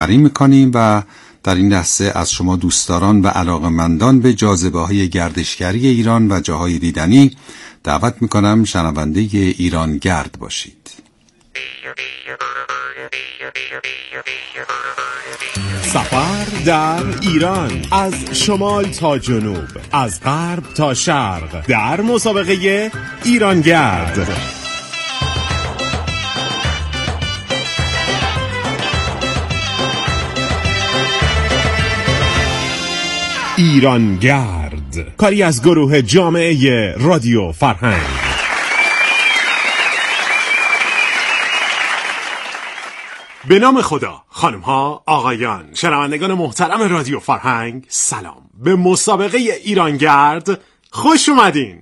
می‌کنیم و در این لحظه از شما دوستداران و علاقه‌مندان به جاذبه‌های گردشگری ایران و جاهای دیدنی دعوت می‌کنم شنونده ایرانگرد باشید. سفر در ایران، از شمال تا جنوب، از غرب تا شرق، در مسابقه ایرانگرد. ایرانگرد، کاری از گروه جامعه رادیو فرهنگ. به نام خدا، خانم ها، آقایان، شنوندگان محترم رادیو فرهنگ، سلام. به مسابقه ایرانگرد خوش اومدین.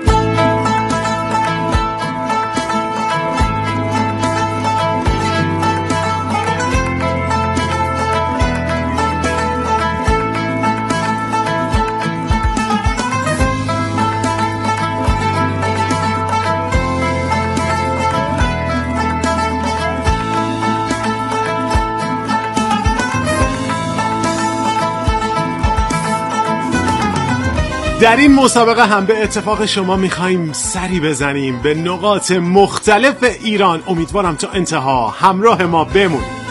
در این مسابقه هم به اتفاق شما میخواییم سری بزنیم به نقاط مختلف ایران. امیدوارم تا انتها همراه ما بمونید.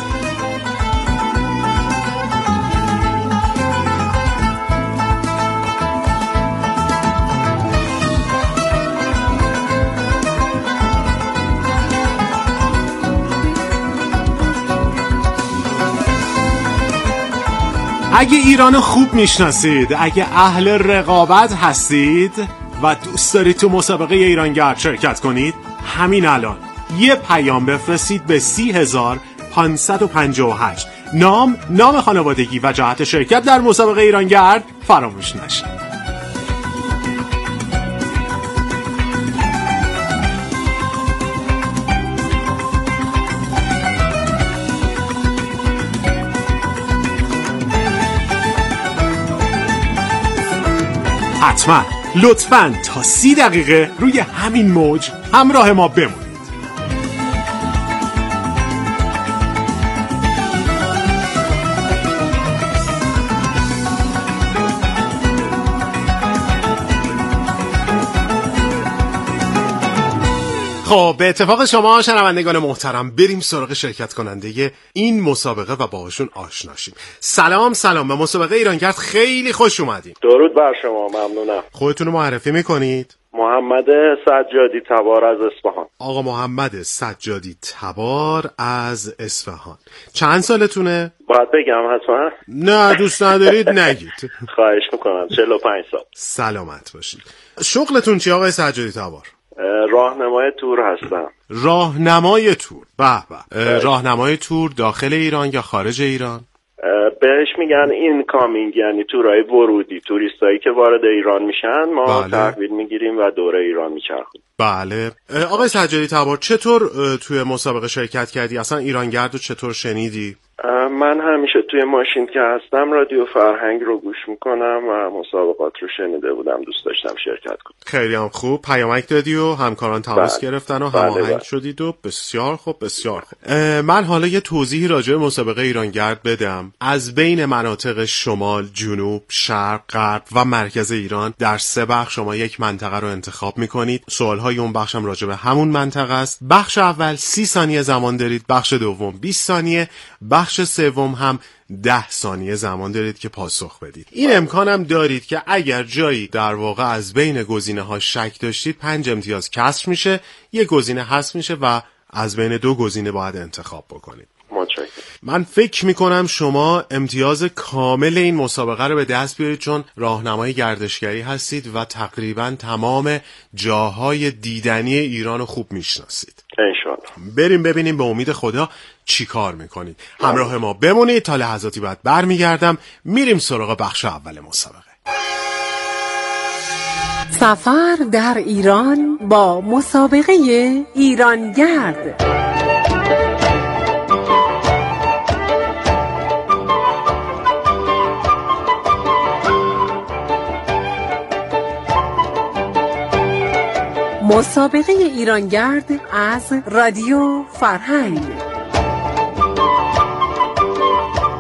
اگه ایرانو خوب میشناسید، اگه اهل رقابت هستید و دوست دارید تو مسابقه ایرانگرد شرکت کنید، همین الان یه پیام بفرستید به 30558. نام خانوادگی و جهت شرکت در مسابقه ایرانگرد فراموش نشه. حتما لطفاً تا 30 دقیقه روی همین موج همراه ما بمونید. خب به اتفاق شما شنوندگان محترم بریم سراغ شرکت کننده این مسابقه و باهاشون آشنا شیم. سلام به مسابقه ایرانگرد خیلی خوش اومدین. درود بر شما، ممنونم. خودتون رو معرفی میکنید؟ محمد سجادی تبار از اصفهان. آقا محمد سجادی تبار از اصفهان. چند سالتونه؟ باید بگم حتما؟ نه دوست ندارید نگید. خواهش میکنم. 45 سال. سلامت باشید. شغلتون چی آقای سجادی تبار؟ راهنمای تور هستم. راهنمای تور؟ به. راهنمای تور داخل ایران یا خارج ایران؟ بهش میگن این کامینگ، یعنی تورای ورودی، توریستایی که وارد ایران میشن ما تحویل میگیریم و دوره ایران میچرخیم. بله. آقای سجادی تبار چطور توی مسابقه شرکت کردی؟ اصلا ایرانگرد رو چطور شنیدی؟ من همیشه توی ماشین که هستم رادیو فرهنگ رو گوش میکنم و مسابقات رو شنیده بودم، دوست داشتم شرکت کنم. خیلی هم خوب. پیامک دادی و همکاران تماس گرفتن و هماهنگ شدید و بسیار خوب. من حالا یه توضیحی راجع به مسابقه ایرانگرد بدم. از بین مناطق شمال، جنوب، شرق، غرب و مرکز ایران در 3 بخش شما یک منطقه رو انتخاب میکنید. سوالهای اون بخش هم راجع به همون منطقه است. بخش اول 30 ثانیه زمان دارید، بخش دوم 20 ثانیه، بخش سوم هم 10 ثانیه زمان دارید که پاسخ بدید. این امکانم دارید که اگر جایی در واقع از بین گزینه‌ها شک داشتید 5 امتیاز کسر میشه، یک گزینه حذف میشه و از بین 2 گزینه باید انتخاب بکنید. متشکرم. من فکر میکنم شما امتیاز کامل این مسابقه رو به دست بیارید، چون راهنمای گردشگری هستید و تقریبا تمام جاهای دیدنی ایران رو خوب میشناسید. انشالله. بریم ببینیم به امید خدا چی کار میکنید. همراه ما بمونید تا لحظاتی بعد برمیگردم میریم سراغ بخش اول مسابقه. سفر در ایران با مسابقه ایرانگرد. مسابقه ایرانگرد از رادیو فرهنگ.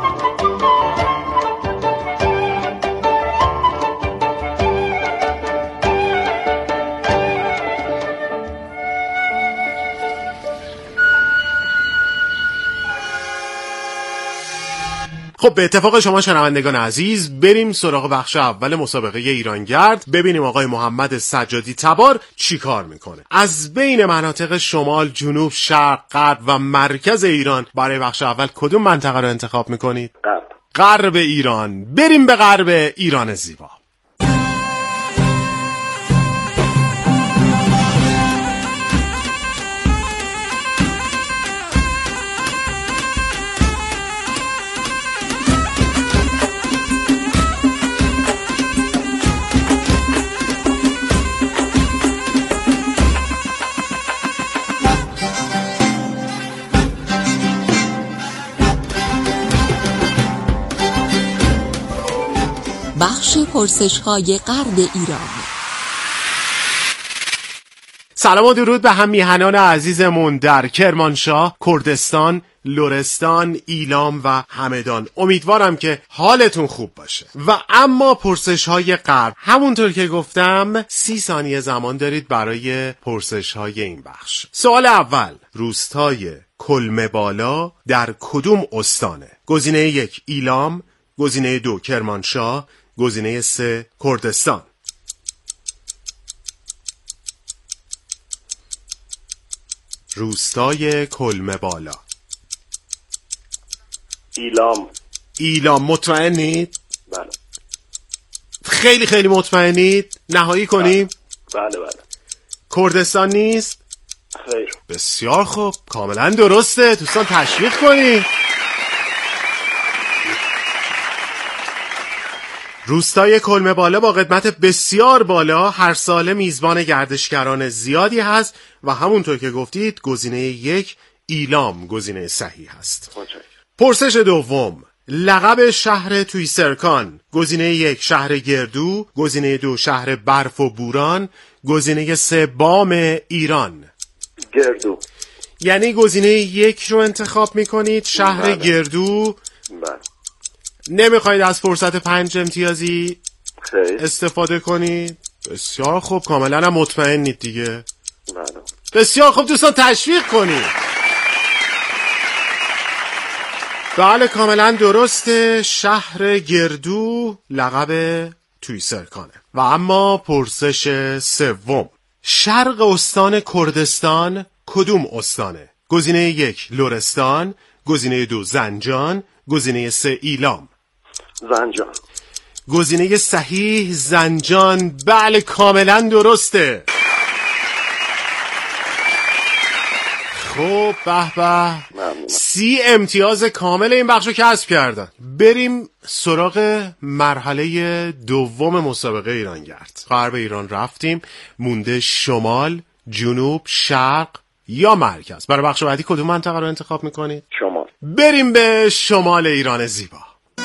خب به اتفاق شما شنوندگان عزیز بریم سراغ بخش اول مسابقه ایرانگرد، ببینیم آقای محمد سجادی تبار چی کار میکنه. از بین مناطق شمال، جنوب، شرق، غرب و مرکز ایران برای بخش اول کدوم منطقه رو انتخاب میکنید؟ غرب ایران. بریم به غرب ایران زیبا. بخش پرسش‌های غرب ایران. سلام و درود به هم میهنان عزیزمون در کرمانشاه، کردستان، لرستان، ایلام و همدان. امیدوارم که حالتون خوب باشه. و اما پرسش‌های غرب، همونطور که گفتم 30 ثانیه زمان دارید برای پرسش‌های این بخش. سوال اول، روستای کلمه بالا در کدوم استانه؟ گزینه 1 ایلام، گزینه 2 کرمانشاه، گزینه 3 کردستان. روستای کلمه بالا. ایلام. مطمئنید؟ بله. خیلی خیلی مطمئنید؟ نهایی کنیم؟ بله. کردستان نیست؟ خیر. بسیار خوب، کاملا درسته. دوستان تشویق کنید. روستای کلمه بالا با قدمت بسیار بالا هر ساله میزبان گردشگران زیادی هست و همونطور که گفتید گزینه 1 ایلام گزینه صحیح هست. پرسش دوم، لقب شهر تویسرکان. گزینه 1 شهر گردو، گزینه 2 شهر برف و بوران، گزینه 3 بام ایران. گردو. یعنی گزینه 1 رو انتخاب میکنید، شهر گردو. بله. نمیخواید از فرصت 5 امتیازی خیر. استفاده کنید؟ بسیار خوب، کاملا هم مطمئنید دیگه. بله. بسیار خوب دوستان تشویق کنید. بله کاملا درسته، شهر گردو لقب تویسرکانه. و اما پرسش سوم، شرق استان کردستان کدوم استانه؟ گزینه 1 لرستان، گزینه 2 زنجان، گزینه 3 ایلام. زنجان. گزینه صحیح زنجان. بله کاملا درسته. خب به 30 امتیاز کامل این بخش رو کسب کردن. بریم سراغ مرحله دوم مسابقه ایرانگرد. غرب ایران رفتیم، مونده شمال، جنوب، شرق یا مرکز. برای بخش بعدی کدوم منطقه رو انتخاب میکنید؟ شمال. بریم به شمال ایران زیبا.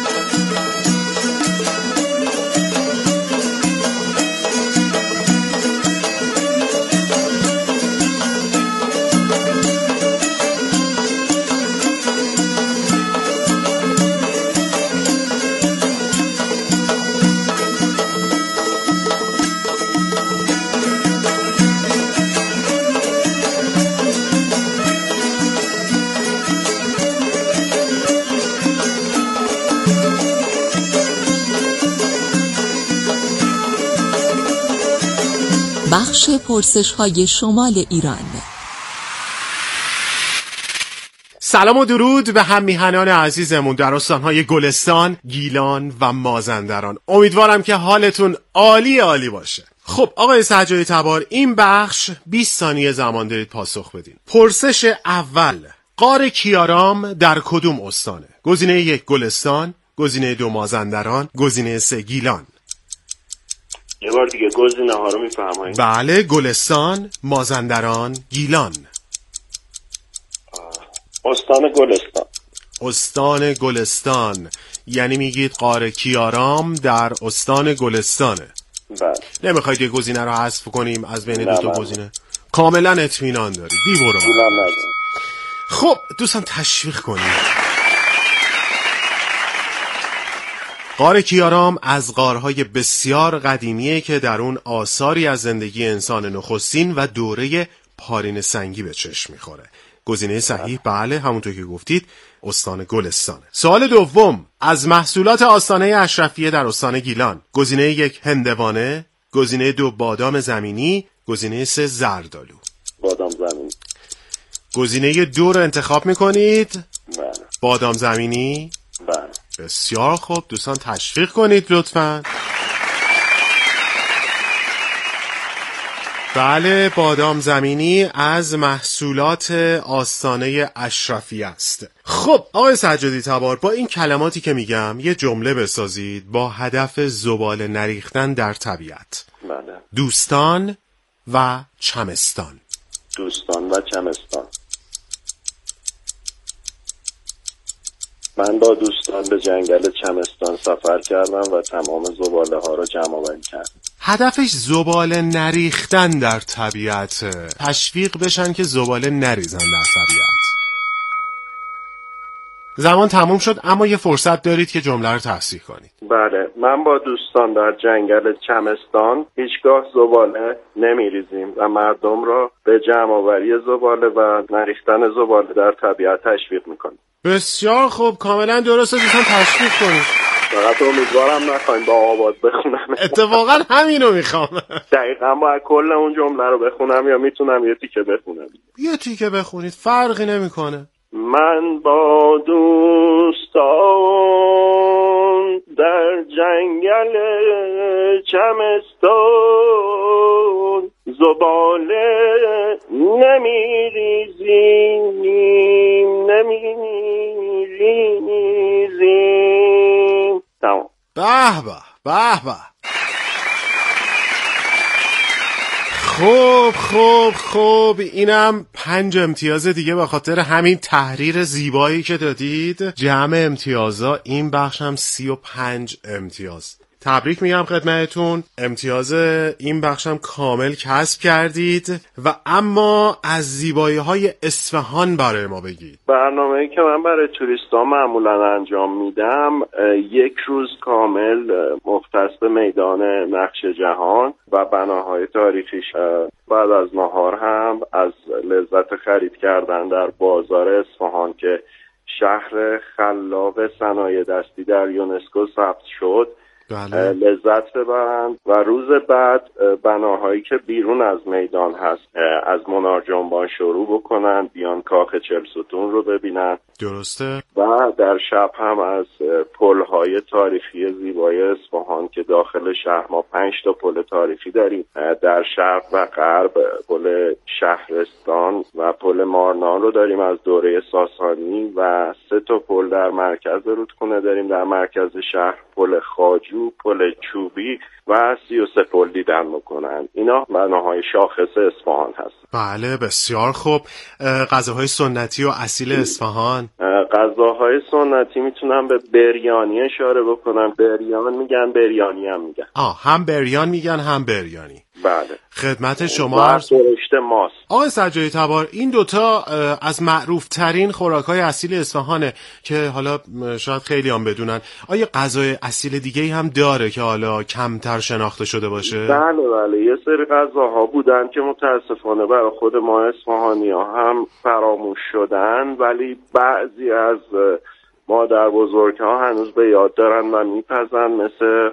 بخش پرسش‌های شمال ایران. سلام و درود به هم میهنان عزیزمون در استانهای گلستان، گیلان و مازندران. امیدوارم که حالتون عالی عالی باشه. خب آقای سجادی تبار، این بخش 20 ثانیه زمان دارید پاسخ بدین. پرسش اول، غار کیارام در کدوم استانه؟ گزینه 1 گلستان، گزینه 2 مازندران، گزینه 3 گیلان. یه بار دیگه گزینه ها رو میفرمایید؟ بله، گلستان، مازندران، گیلان. استان گلستان. استان گلستان، یعنی میگید غار کیارام در استان گلستانه. بله. نمیخواید یه گزینه رو حذف کنیم از بین دو تا گزینه؟ کاملا اطمینان دارید؟ بی برو. خب دوستان تشویق کنید. غار کیارام از غارهای بسیار قدیمیه که در اون آثاری از زندگی انسان نخستین و دوره پارین سنگی به چشم میخوره. گزینه صحیح بله، همونطور که گفتید استان گلستانه. سوال دوم، از محصولات آستانه اشرفیه در استان گیلان گزینه 1 هندوانه، گزینه 2 بادام زمینی، گزینه 3 زردآلو. بادام زمینی. گزینه 2 رو انتخاب میکنید؟ بله. بادام زمینی؟ بله. بسیار خوب، دوستان تشویق کنید لطفاً. بله، بادام زمینی از محصولات آستانه اشرفیه است. خب آقای سجادی تبار، با این کلماتی که میگم یه جمله بسازید با هدف زباله نریختن در طبیعت. بله. دوستان و چمستان. دوستان و چمستان. من با دوستان به جنگل چمستان سفر کردم و تمام زباله ها رو جمع آوری کردم. هدفش زباله نریختن در طبیعت، تشویق بشن که زباله نریزن در طبیعت. زمان تموم شد، اما یه فرصت دارید که جمله رو تصحیح کنید. بله، من با دوستان در جنگل چمستان هیچگاه زباله نمیریزیم و مردم را به جمع آوری زباله و نریختن زباله در طبیعت تشویق میکنیم. بسیار خوب، کاملا درسته، دوستان تشویق کنید. فقط امیدوارم نخواین با آواز بخونم. اتفاقا همینو میخوام. دقیقا باید کل اون جمله رو بخونم یا میتونم یه تیکه بخونم؟ یه تیکه بخونید، فرقی نمیکنه. من با دوستان در جنگل چمستان زباله نمیریزیم. تمام. به به. خب اینم 5 امتیاز دیگه به خاطر همین تحریر زیبایی که دادید. جمع امتیازا این بخش هم 35 امتیاز. تبریک میگم خدمتتون، امتیاز این بخش هم کامل کسب کردید. و اما از زیبایی‌های اصفهان برای ما بگید. برنامه‌ای که من برای توریستا معمولا انجام میدم 1 روز کامل مختص به میدان نقش جهان و بناهای تاریخیش. بعد از نهار هم از لذت خرید کردن در بازار اصفهان که شهر خلاق صنایع دستی در یونسکو ثبت شد بله. لذت ببرند و روز بعد بناهایی که بیرون از میدان هست از منار جنبان شروع بکنن، بیان کاخ 40 ستون رو ببینن. درسته. و در شب هم از پل‌های تاریخی زیبای اصفهان که داخل شهر ما 5 تا پل تاریخی داریم، در شرق و غرب پل شهرستان و پل مارنان رو داریم از دوره ساسانی و 3 تا پل در مرکز رودخونه داریم در مرکز شهر، پل خواجو، پل چوبی و 33 پل دیدن میکنن. اینا بناهای شاخص اصفهان هست. بله بسیار خوب. غذاهای سنتی و اصیل اصفهان. غذاهای سنتی میتونم به بریانی اشاره بکنم. بریان میگن، بریانی هم میگن. هم بریان میگن هم بریانی. بله. خدمت شما درشت ماست. آقای سجادی تبار، این دوتا از معروف ترین خوراک‌های اصیل اصفهانه که حالا شاید خیلی هم بدونن. آیا غذای اصیل دیگه هم داره که حالا کمتر شناخته شده باشه؟ بله یه سری غذاها بودن که متاسفانه برای خود ما اصفهانی‌ها هم فراموش شدن، ولی بعضی از مادر بزرگ‌ها هنوز به یاد دارن و میپزن، مثل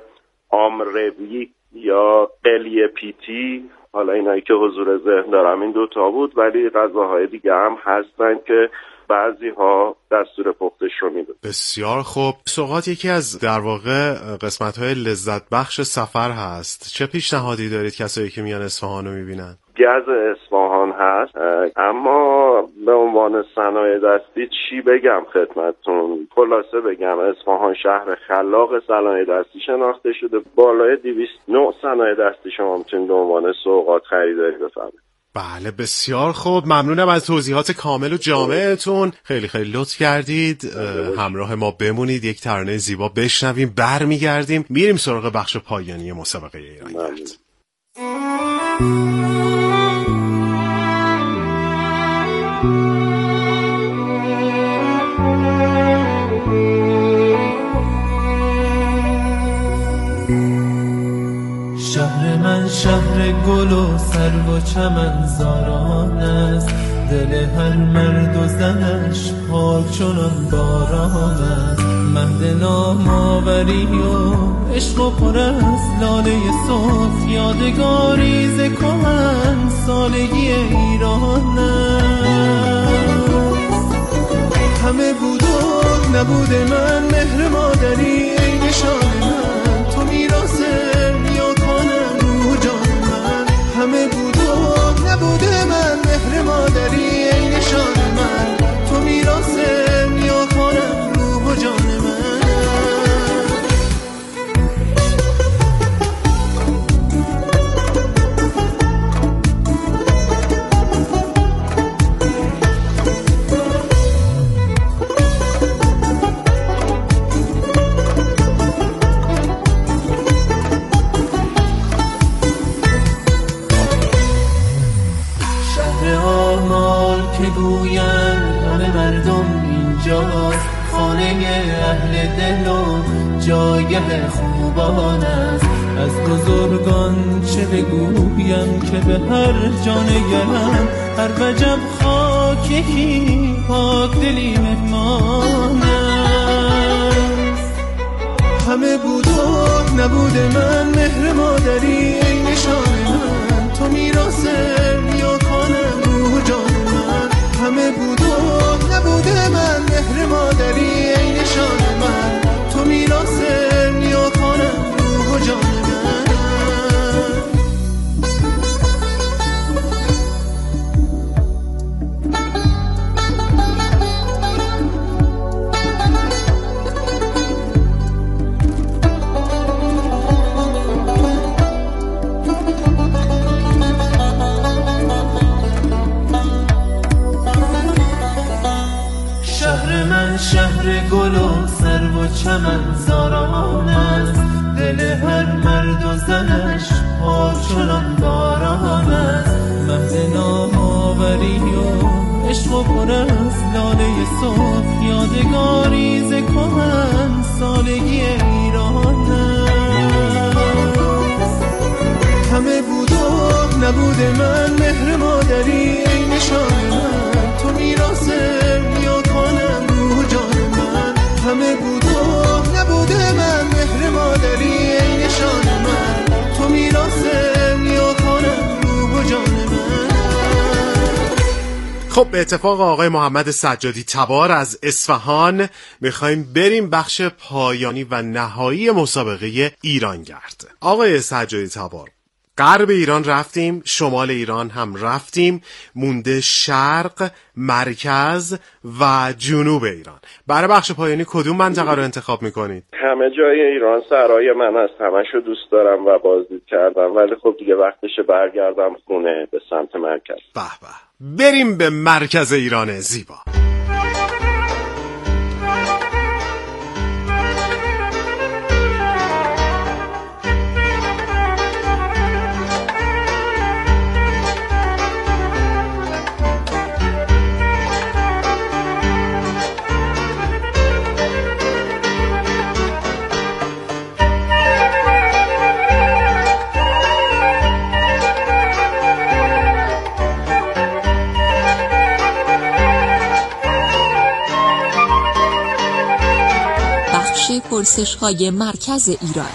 آمروی یا قلیه پیتی. حالا اینایی که حضور ذهن دارم این دوتا بود، ولی غذاهای دیگه هم هستن که بعضی ها دستور پختش رو میدن. بسیار خوب. سوغات یکی از در واقع قسمت‌های لذت بخش سفر هست. چه پیشنهادی دارید کسایی که میان اصفهان رو میبینن؟ گز اصفهان هست، اما به عنوان صنایع دستی چی بگم خدمتتون؟ خلاصه بگم اصفهان شهر خلاق صنایع دستی شناخته شده. بالای 200 نوع صنایع دستی شما میتونید به عنوان سوغات خریداری بفرمایید. بله بسیار خوب، ممنونم از توضیحات کامل و جامعتون. خیلی لطف کردید. همراه ما بمونید، یک ترانه زیبا بشنویم، برمیگردیم میریم سراغ بخش پایانی مسابقه ایرانگرد. شهر من شهر گل و سرو و چمنزاران است، دل هر مرد و زنش پاک چنان باران است. مهد نام‌آوری و عشق و پر از لاله صبح، یادگاری ز کهن سالگی ایران است. همه بود و نبود من، مهر مادری ای نشان من، تو میراث نیاکان روح جان من. همه بود و نبود من، مهر مادری ای نشان من، تو میراث نیاکان روح جان من. اهل دل و جایه خوبان است. از بزرگان چه بگویم که به هر جانگرم، هر وجب خاکی پاک دلی مهمان است. همه بود و نبود من، مهر مادری ای نشان من، تو میراث نیاکان روح جان من. همه بود و نبود من، مهر مادری ای نشان من، تو میراث نیاکان روح جان من. شهر گل و سرو و چمن زاران است. دل هر مرد و زنش پاک چنان باران است. مهد نام‌آوری و عشق و پر از لاله صبح، یادگاری ز کهن سالگی ایران است. همه بود و نبود من، مهر مادری ای نشان من، تو میراث نیاکان روح جان من. همه بود و نبود من، مهر مادری ای نشان من، تو میراث نیاکان روح جان من. خب به اتفاق آقای محمد سجادی تبار از اصفهان میخوایم بریم بخش پایانی و نهایی مسابقه ایرانگرد. آقای سجادی تبار، غرب ایران رفتیم، شمال ایران هم رفتیم، مونده شرق، مرکز و جنوب ایران. برای بخش پایانی کدوم منطقه رو انتخاب میکنید؟ همه جای ایران سرای من است، همشو دوست دارم و بازدید کردم، ولی خب دیگه وقتشه برگردم خونه به سمت مرکز. به به، بریم به مرکز ایران زیبا. پرسش‌های مرکز ایران.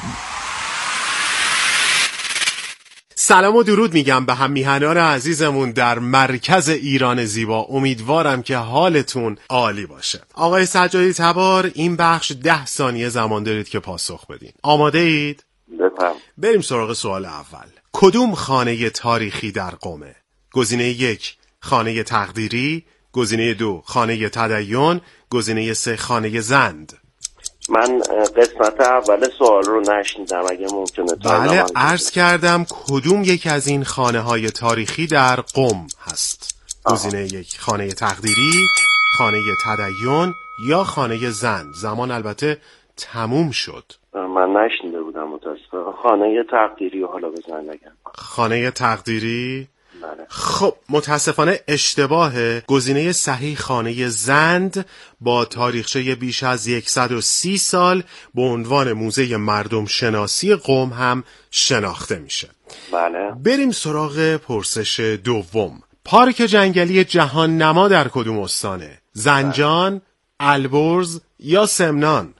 سلام و درود میگم به هم میهنان عزیزمون در مرکز ایران زیبا. امیدوارم که حالتون عالی باشه. آقای سجادی تبار، این بخش 10 ثانیه زمان دارید که پاسخ بدین. آماده اید؟ بفهم. بریم سراغ سوال اول. کدوم خانه تاریخی در قمه؟ گزینه 1 خانه تقدیری، گزینه 2 خانه تدین، گزینه 3 خانه زند. من قسمت اول سوال رو نشنیدم، اگه ممکنه. بله، عرض کردم کدوم یک از این خانه های تاریخی در قم هست؟ گزینه 1 خانه تقدیری، خانه تدین یا خانه زند. زمان البته تموم شد. من نشنیده بودم متاسفم. خانه تقدیری حالا بزن نگم. خانه تقدیری؟ بله. خب متاسفانه اشتباهه. گزینه صحیح خانه زند با تاریخچه بیش از 130 سال به عنوان موزه مردم شناسی قم هم شناخته میشه. بله. بریم سراغ پرسش دوم. پارک جنگلی جهان نما در کدوم استانه؟ زنجان، البرز یا سمنان؟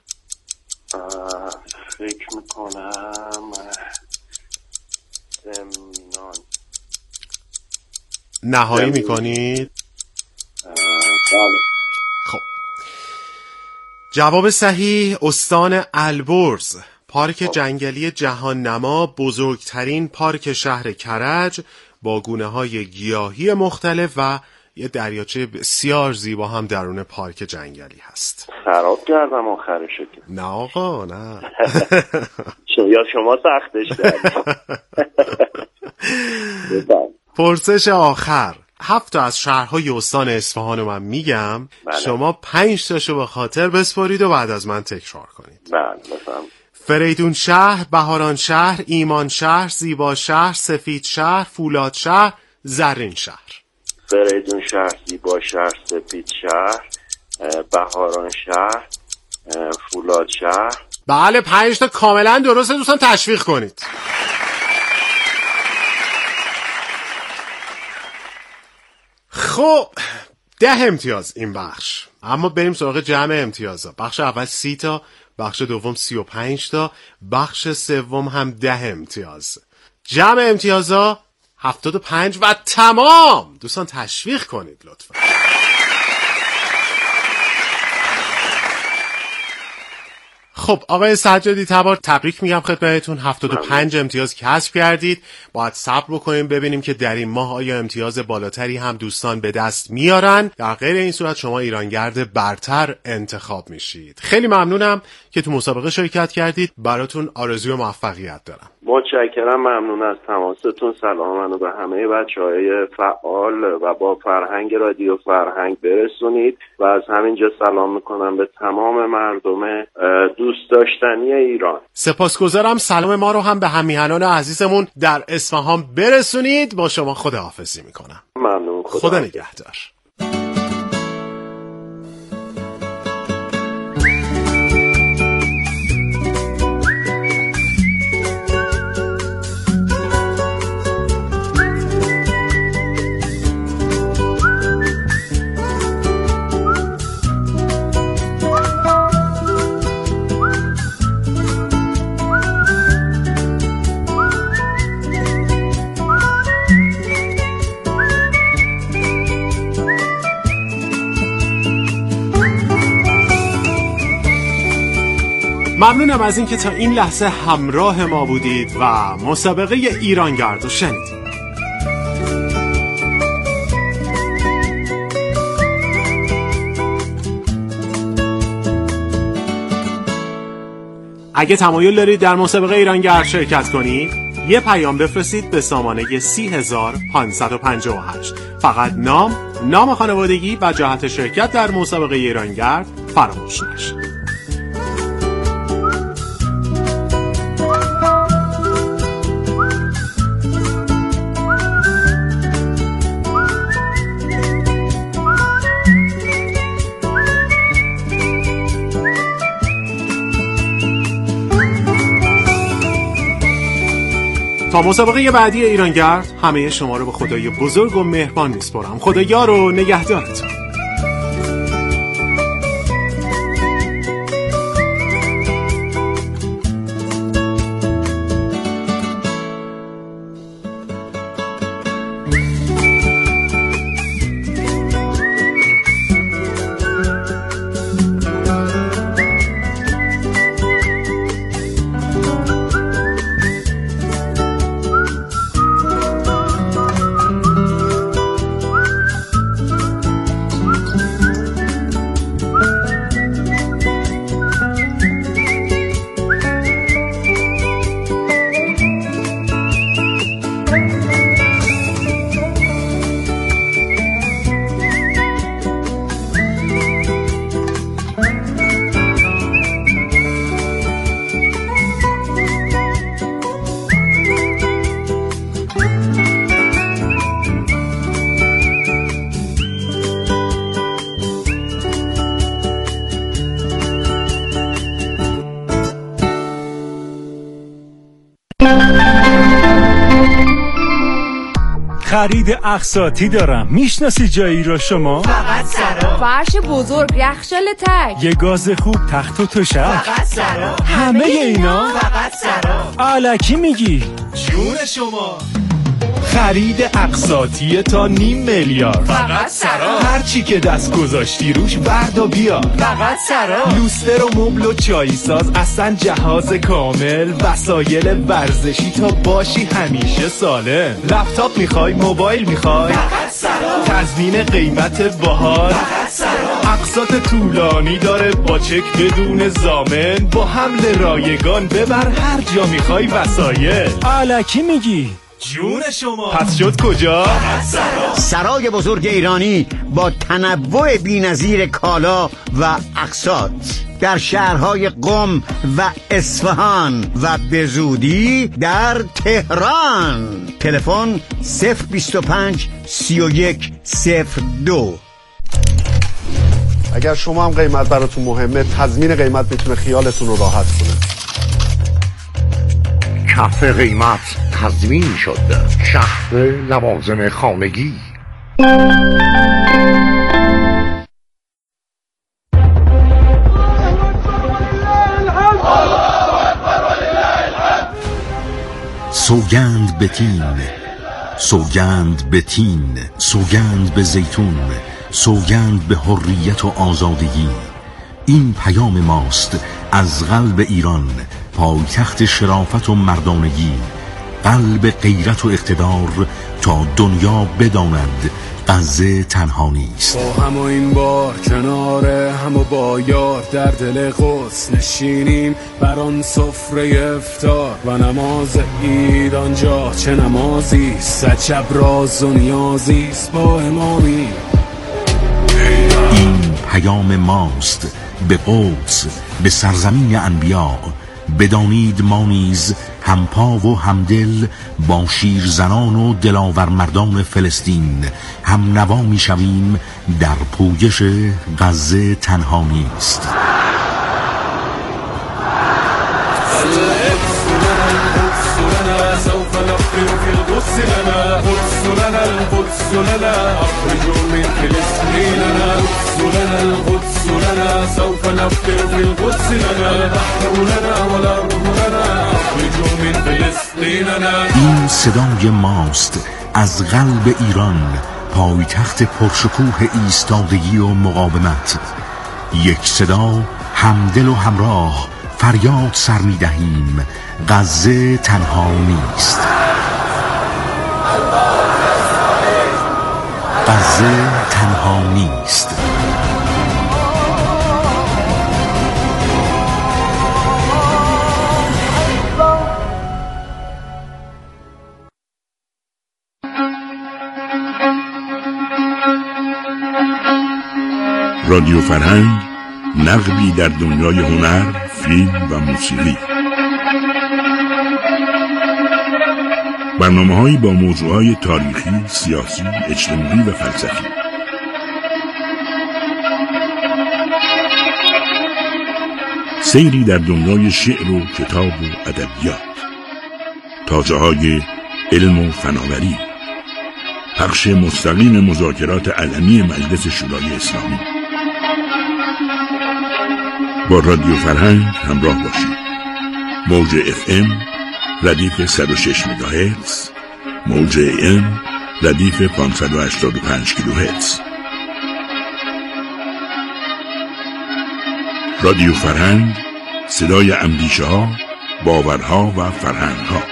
فکر میکنم سمنان. نهایی میکنید؟ بله. خب جواب صحیح استان البرز. پارک جنگلی جهان نما بزرگترین پارک شهر کرج با گونه‌های گیاهی مختلف و یه دریاچه بسیار زیبا هم درون پارک جنگلی هست. خراب کردم آخرشو. نه آقا نه. یا شما سختش کردید. پرسش آخر. 7 تا از شهرهای استان اصفهان رو من میگم. بله. شما 5 تاشو به خاطر بسپارید و بعد از من تکرار کنید. بله بفهم. فریدون شهر، بهاران شهر، ایمان شهر، زیبا شهر، سفید شهر، فولاد شهر، زرین شهر. فریدون شهر، زیبا شهر، سفید شهر، بهاران شهر، فولاد شهر. بله 5 تا کاملا درسته. دوستان تشویق کنید. خب 10 امتیاز این بخش. اما بریم سراغ جمع امتیازا. بخش اول 30 تا، بخش دوم 35 تا، بخش سوم هم 10 امتیاز. جمع امتیازا 75 و تمام. دوستان تشویق کنید لطفا. خب آقای سجادی تبار تبریک میگم خدمتتون. 75 امتیاز کسب کردید. باید صبر بکنیم ببینیم که در این ماه آیا امتیاز بالاتری هم دوستان به دست میارن. در غیر این صورت شما ایرانگرد برتر انتخاب میشید. خیلی ممنونم که تو مسابقه شرکت کردید. براتون آرزوی موفقیت دارم. متشکرم، ممنون از تماستون. سلام منو به همه بچه‌های فعال و با فرهنگ رادیو فرهنگ برسونید و از همینجا سلام میکنم به تمام مردم دوست داشتنی ایران. سپاسگزارم. سلام ما رو هم به همیهنان عزیزمون در اصفهان برسونید. با شما خداحافظی میکنم. ممنون. خدا نگهدار. ممنونم از اینکه تا این لحظه همراه ما بودید و مسابقه ایرانگرد رو شنیدید. اگه تمایل دارید در مسابقه ایرانگرد شرکت کنید، یه پیام بفرستید به سامانه 30558. فقط نام خانوادگی و جهت شرکت در مسابقه ایرانگرد فراموش نشه. تا مسابقه بعدی ایرانگرد همه شما رو به خدای بزرگ و مهربان میسپارم. خدایا رو نگهدارتون. خرید اقساطی دارم. میشناسی جایی رو شما؟ فقط سرا. فرش بزرگ، یخچال تک، یه گاز خوب، تخت و تشک. فقط سرا. همه اینا فقط سرا. الکی میگی؟ جون شما. خرید اقساطی تا 500,000,000 فقط سرا. هر چی که دست گذاشتی روش بردا بیار. فقط سرا. لوستر و مبل و چای ساز، اصلا جهاز کامل، وسایل ورزشی تا باشی همیشه سالم. لپتاپ میخوای، موبایل میخوای، فقط سرا. تضمین قیمت باحال، فقط سرا. اقساط طولانی داره با چک بدون ضامن، با حمل رایگان ببر هر جا میخوای وسایل. الکی میگی؟ جون شما. پس شد کجا؟ سرای بزرگ ایرانی با تنوع بی‌نظیر کالا و اقساط در شهرهای قم و اصفهان و به زودی در تهران. تلفن 025 31 02. اگر شما هم قیمت براتون مهمه، تضمین قیمت میتونه خیالتون رو راحت کنه. کف قیمت تضمین شده. شهر لوازم خانگی. سوگند به تین، سوگند به تین، سوگند به زیتون، سوگند به حریت و آزادگی. این پیام ماست از قلب ایران، پایتخت شرافت و مردانگی، قلب غیرت و اقتدار، تا دنیا بداند غزه تنها نیست. با هم و این بار کنار هم و با یار در دل قدس نشینیم بر آن سفره افطار و نماز عید آنجا چه نمازی سچب راز و نیازیست با امامی. این پیام ماست به قدس، به سرزمین انبیا. بدانید ما نیز همپا و همدل با شیرزنان و دلاور مردان فلسطین هم نوا می شویم در پویش غزه تنها نیست. این صدای ماست از قلب ایران، پایتخت پرشکوه ایستادگی و مقاومت. یک صدا، همدل و همراه، فریاد سر می دهیم غزه تنها نیست. غزه تنها نیست. رادیو فرهنگ، نقبی در دنیای هنر، فیلم و موسیقی. برنامه‌هایی با موضوعات تاریخی، سیاسی، اجتماعی و فلسفی. سیری در دنیای شعر و کتاب و ادبیات. تازه‌های علم و فناوری. پخش مستقیم مذاکرات علنی مجلس شورای اسلامی. با رادیو فرهنگ همراه باشید. موج FM ردیف 106 مگاهرتز، موج AM ردیف 585 کیلوهرتز. رادیو فرهنگ، صدای اندیشه ها، باورها و فرهنگ ها.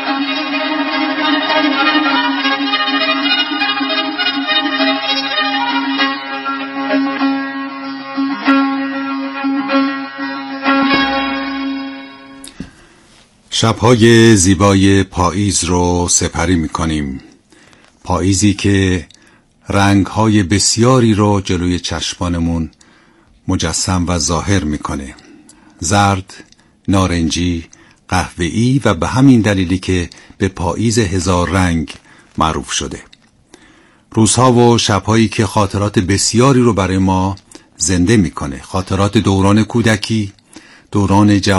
شب‌های زیبای پاییز رو سپری می‌کنیم. پاییزی که رنگ‌های بسیاری رو جلوی چشمانمون مجسم و ظاهر می‌کنه. زرد، نارنجی، قهوه‌ای و به همین دلیلی که به پاییز هزار رنگ معروف شده. روزها و شب‌هایی که خاطرات بسیاری رو برای ما زنده می‌کنه. خاطرات دوران کودکی، دوران